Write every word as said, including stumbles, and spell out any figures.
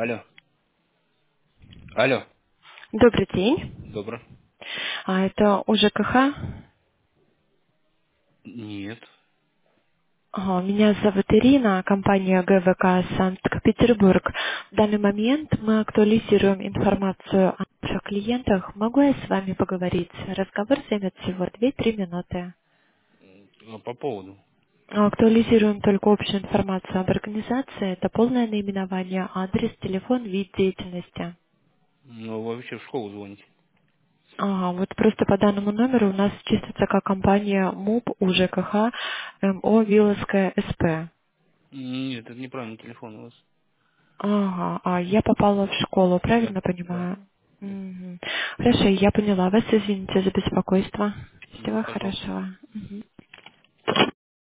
Алло. Алло. Добрый день. Добро. А это УЖКХ. Нет. Ага, меня зовут Ирина, компания ГВК Санкт-Петербург. В данный момент мы актуализируем информацию о наших клиентах. Могу я с вами поговорить? Разговор займет всего две-три минуты. А по поводу? Актуализируем только общую информацию об организации. Это полное наименование, адрес, телефон, вид деятельности. Ну, вы вообще в школу звоните. Ага, вот просто по данному номеру у нас числится как компания МУП УЖКХ МО Виловская СП. Нет, это неправильный телефон у вас. Ага, а я попала в школу, Да. правильно Да. понимаю? Да. Мгм. Хорошо, я поняла вас, извините за беспокойство. Ну, Всего пожалуйста. хорошего. Мгм.